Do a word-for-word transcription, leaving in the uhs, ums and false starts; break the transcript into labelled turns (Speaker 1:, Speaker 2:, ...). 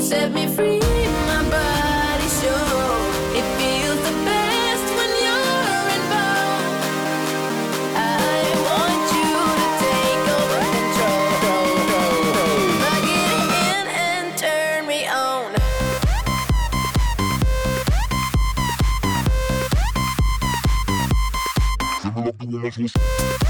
Speaker 1: set me free, my body sure. It feels the best when you're involved. I want you to take over control. Plug it in and turn me on.
Speaker 2: Give me love the woman's